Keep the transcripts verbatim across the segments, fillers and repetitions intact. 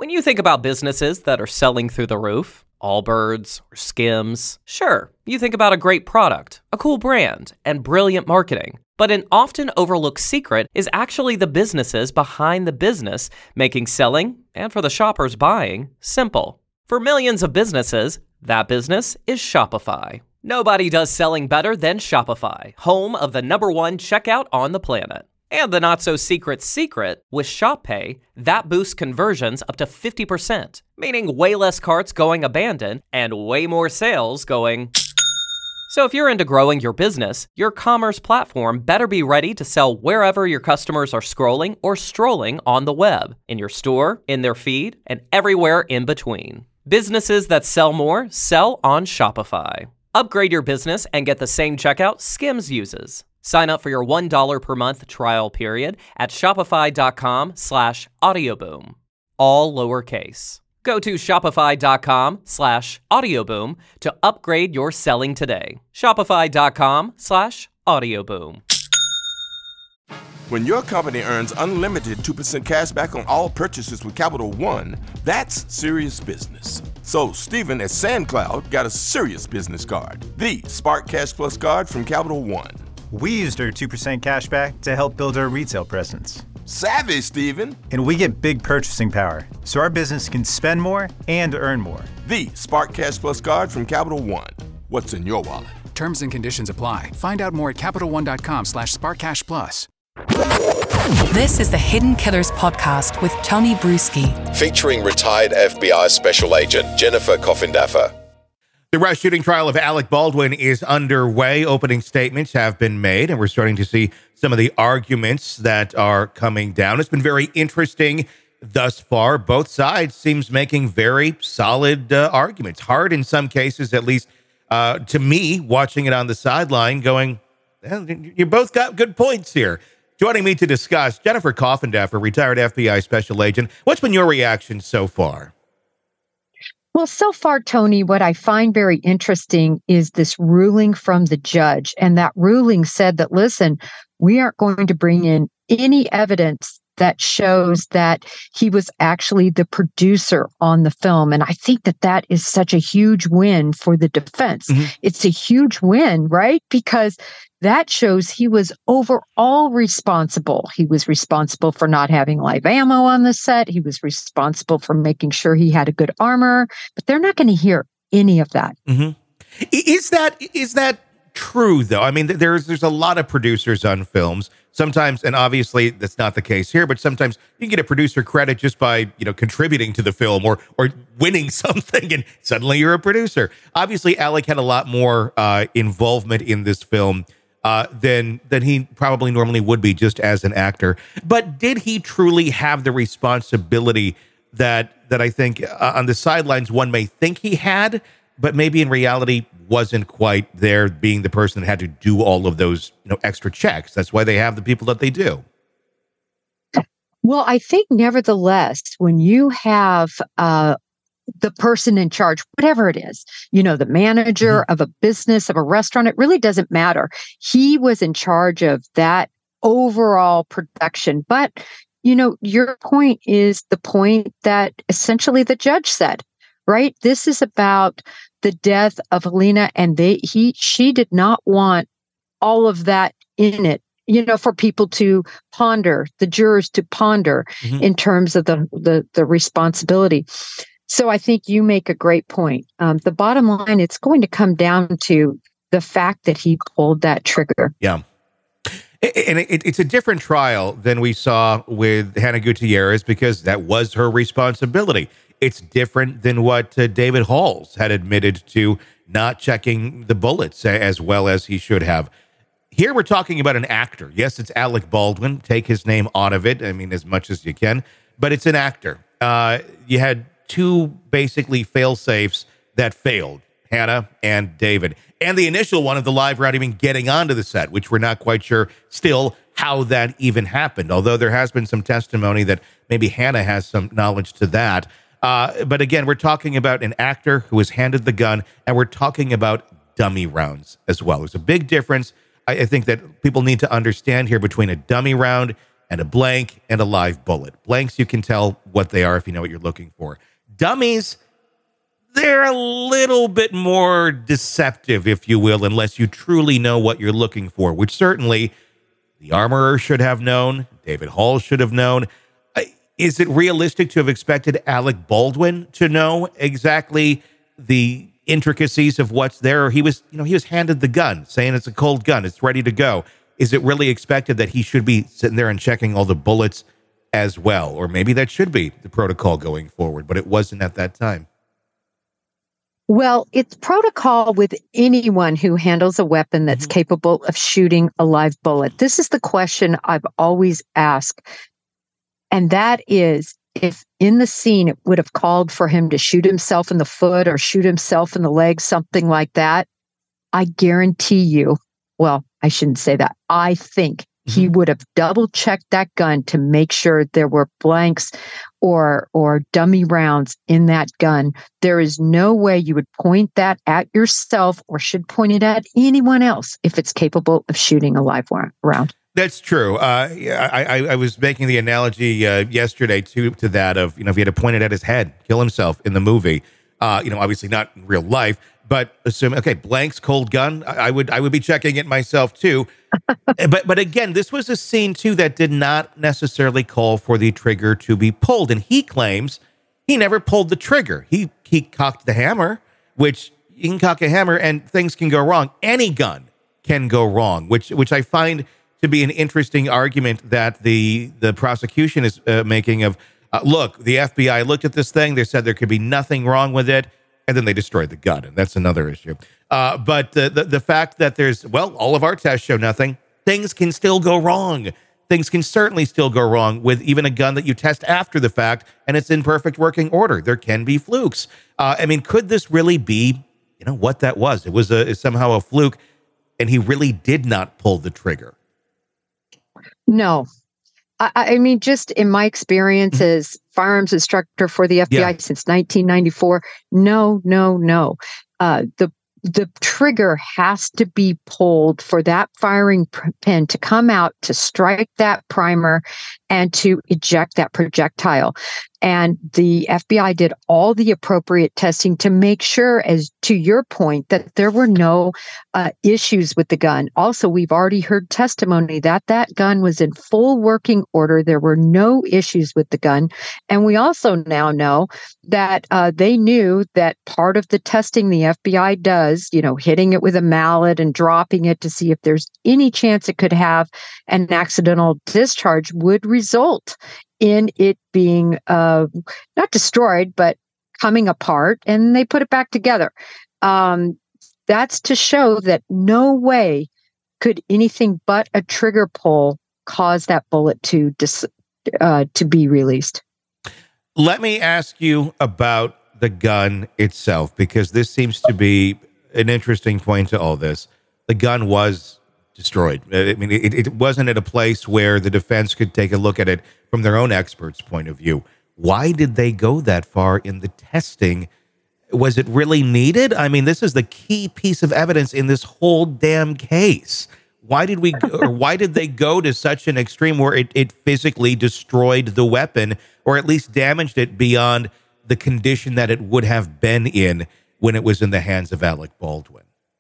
When you think about businesses that are selling through the roof, Allbirds or Skims, sure, you think about a great product, a cool brand, and brilliant marketing. But an often overlooked secret is actually the businesses behind the business, making selling, and for the shoppers buying, simple. For millions of businesses, that business is Shopify. Nobody does selling better than Shopify, home of the number one checkout on the planet. And the not-so-secret secret, with Shop Pay, that boosts conversions up to fifty percent, meaning way less carts going abandoned and way more sales going... So if you're into growing your business, your commerce platform better be ready to sell wherever your customers are scrolling or strolling on the web, in your store, in their feed, and everywhere in between. Businesses that sell more sell on Shopify. Upgrade your business and get the same checkout Skims uses. Sign up for your one dollar per month trial period at shopify.com slash audioboom. All lowercase. Go to shopify.com slash audioboom to upgrade your selling today. Shopify.com slash audioboom. When your company earns unlimited two percent cash back on all purchases with Capital One, that's serious business. So Stephen at SandCloud got a serious business card, the Spark Cash Plus card from Capital One. We used our two percent cash back to help build our retail presence. Savvy, Stephen. And we get big purchasing power, so our business can spend more and earn more. The Spark Cash Plus card from Capital One. What's in your wallet? Terms and conditions apply. Find out more at CapitalOne.com slash SparkCashPlus. This is the Hidden Killers podcast with Tony Bruschi. Featuring retired F B I Special Agent Jennifer Coffindaffer. The Rush shooting trial of Alec Baldwin is underway. Opening statements have been made, and we're starting to see some of the arguments that are coming down. It's been very interesting thus far. Both sides seems making very solid uh, arguments. Hard in some cases, at least uh, to me, watching it on the sideline, going, well, you both got good points here. Joining me to discuss, Jennifer Coffindaffer, retired F B I Special Agent. What's been your reaction so far? Well, so far, Tony, what I find very interesting is this ruling from the judge. And that ruling said that, listen, we aren't going to bring in any evidence that shows that he was actually the producer on the film. And I think that that is such a huge win for the defense. Mm-hmm. It's a huge win, right? Because that shows he was overall responsible. He was responsible for not having live ammo on the set. He was responsible for making sure he had a good armor, but they're not going to hear any of that. Mm-hmm. Is that is that true, though? I mean, there's there's a lot of producers on films. Sometimes, and obviously that's not the case here, but sometimes you can get a producer credit just by, you know, contributing to the film or or winning something, and suddenly you're a producer. Obviously, Alec had a lot more uh, involvement in this film uh, than than he probably normally would be just as an actor. But did he truly have the responsibility that that I think uh, on the sidelines one may think he had, but maybe in reality wasn't quite there, being the person that had to do all of those, you know, extra checks? That's why they have the people that they do. Well, I think nevertheless, when you have uh, the person in charge, whatever it is, you know, the manager mm-hmm. of a business, of a restaurant, it really doesn't matter. He was in charge of that overall production. But, you know, your point is the point that essentially the judge said, right? This is about the death of Helena, and they he she did not want all of that in it, you know, for people to ponder, the jurors to ponder mm-hmm. in terms of the, the the responsibility. So I think you make a great point. Um, the bottom line, it's going to come down to the fact that he pulled that trigger. Yeah. And it, it's a different trial than we saw with Hannah Gutierrez, because that was her responsibility. It's different than what uh, David Halls had admitted to, not checking the bullets as well as he should have. Here we're talking about an actor. Yes, it's Alec Baldwin. Take his name out of it, I mean, as much as you can. But it's an actor. Uh, you had two basically fail-safes that failed, Hannah and David. And the initial one of the live round even getting onto the set, which we're not quite sure still how that even happened, although there has been some testimony that maybe Hannah has some knowledge to that. Uh, but again, we're talking about an actor who was handed the gun, and we're talking about dummy rounds as well. There's a big difference, I, I think, that people need to understand here between a dummy round and a blank and a live bullet. Blanks, you can tell what they are if you know what you're looking for. Dummies, they're a little bit more deceptive, if you will, unless you truly know what you're looking for, which certainly the armorer should have known. David Hall should have known. Uh, is it realistic to have expected Alec Baldwin to know exactly the intricacies of what's there? He was, you know, he was handed the gun, saying it's a cold gun, it's ready to go. Is it really expected that he should be sitting there and checking all the bullets as well? Or maybe that should be the protocol going forward, but it wasn't at that time. Well, it's protocol with anyone who handles a weapon that's mm-hmm. capable of shooting a live bullet. This is the question I've always asked. And that is, if in the scene it would have called for him to shoot himself in the foot or shoot himself in the leg, something like that, I guarantee you, well, I shouldn't say that. I think mm-hmm. he would have double checked that gun to make sure there were blanks or or dummy rounds in that gun. There is no way you would point that at yourself or should point it at anyone else if it's capable of shooting a live round. That's true. Uh, I, I, I was making the analogy uh, yesterday to to that of, you know, if he had to point it at his head, kill himself in the movie, uh, you know, obviously not in real life, but assuming, okay, blanks, cold gun, I, I would I would be checking it myself too. but but again, this was a scene too that did not necessarily call for the trigger to be pulled, and he claims he never pulled the trigger. He he cocked the hammer, which you can cock a hammer and things can go wrong. Any gun can go wrong, which which I find to be an interesting argument that the the prosecution is uh, making of, uh, look, the F B I looked at this thing, they said there could be nothing wrong with it, and then they destroyed the gun, and that's another issue. Uh, but the, the the fact that there's, well, all of our tests show nothing, things can still go wrong. Things can certainly still go wrong with even a gun that you test after the fact, and it's in perfect working order. There can be flukes. Uh, I mean, could this really be, you know, what that was? It was a, somehow a fluke, and he really did not pull the trigger. No. I, I mean, just in my experience as firearms instructor for the F B I yeah. since nineteen ninety-four, no, no, no. Uh, the the trigger has to be pulled for that firing pin to come out, to strike that primer, and to eject that projectile. And the F B I did all the appropriate testing to make sure, as to your point, that there were no uh, issues with the gun. Also, we've already heard testimony that that gun was in full working order. There were no issues with the gun. And we also now know that uh, they knew that part of the testing the F B I does, you know, hitting it with a mallet and dropping it to see if there's any chance it could have an accidental discharge, would result in it being uh, not destroyed, but coming apart, and they put it back together. Um, that's to show that no way could anything but a trigger pull cause that bullet to dis- uh, to be released. Let me ask you about the gun itself, because this seems to be an interesting point to all this. The gun was destroyed. I mean, it, it wasn't at a place where the defense could take a look at it from their own expert's point of view. Why did they go that far in the testing? Was it really needed? I mean, this is the key piece of evidence in this whole damn case. Why did we, or why did they go to such an extreme where it, it physically destroyed the weapon, or at least damaged it beyond the condition that it would have been in when it was in the hands of Alec Baldwin?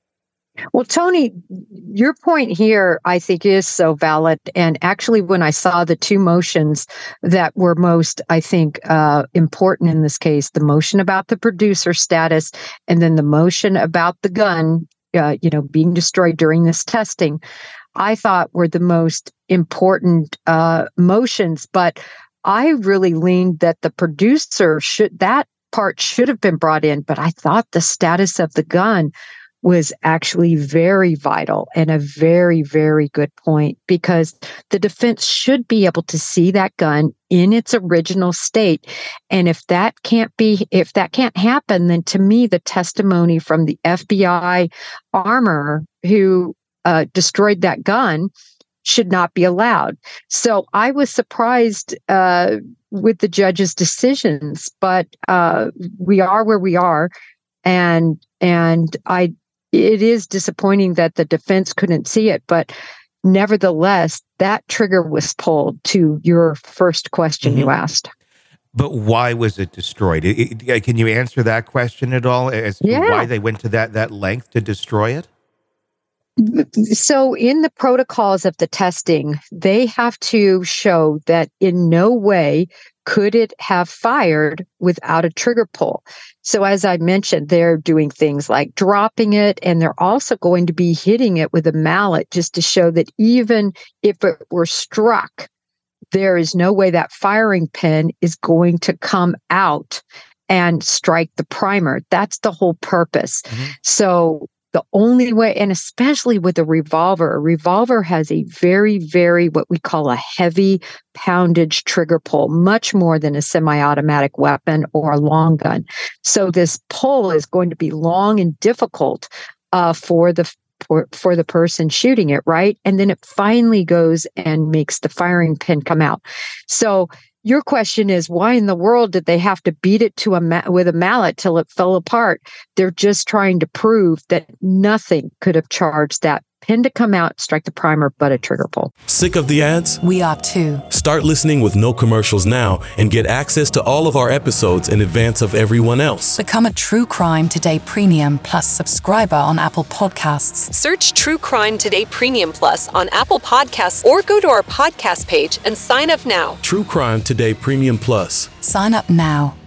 Well, Tony, your point here, I think, is so valid. And actually, when I saw the two motions that were most, I think, uh, important in this case, the motion about the producer status and then the motion about the gun, uh, you know, being destroyed during this testing, I thought were the most important uh, motions. But I really leaned that the producer should, that part should have been brought in. But I thought the status of the gun was actually very vital and a very, very good point, because the defense should be able to see that gun in its original state. And if that can't be, if that can't happen, then to me, the testimony from the F B I armorer who uh, destroyed that gun should not be allowed. So I was surprised uh, with the judge's decisions, but uh, we are where we are. And, and I, it is disappointing that the defense couldn't see it, but nevertheless, that trigger was pulled to your first question mm-hmm. you asked. But why was it destroyed? It, it, can you answer that question at all as to yeah. why they went to that, that length to destroy it? So in the protocols of the testing, they have to show that in no way could it have fired without a trigger pull. So as I mentioned, they're doing things like dropping it, and they're also going to be hitting it with a mallet just to show that even if it were struck, there is no way that firing pin is going to come out and strike the primer. That's the whole purpose. Mm-hmm. So the only way, and especially with a revolver, a revolver has a very, very, what we call a heavy poundage trigger pull, much more than a semi-automatic weapon or a long gun. So this pull is going to be long and difficult uh, for the for, for the person shooting it, right? And then it finally goes and makes the firing pin come out. So your question is, why in the world did they have to beat it to a ma- with a mallet till it fell apart? They're just trying to prove that nothing could have charged that pin to come out, strike the primer, but a trigger pull. Sick of the ads? We are too. Start listening with no commercials now and get access to all of our episodes in advance of everyone else. Become a True Crime Today Premium Plus subscriber on Apple Podcasts. Search True Crime Today Premium Plus on Apple Podcasts or go to our podcast page and sign up now. True Crime Today Premium Plus. Sign up now.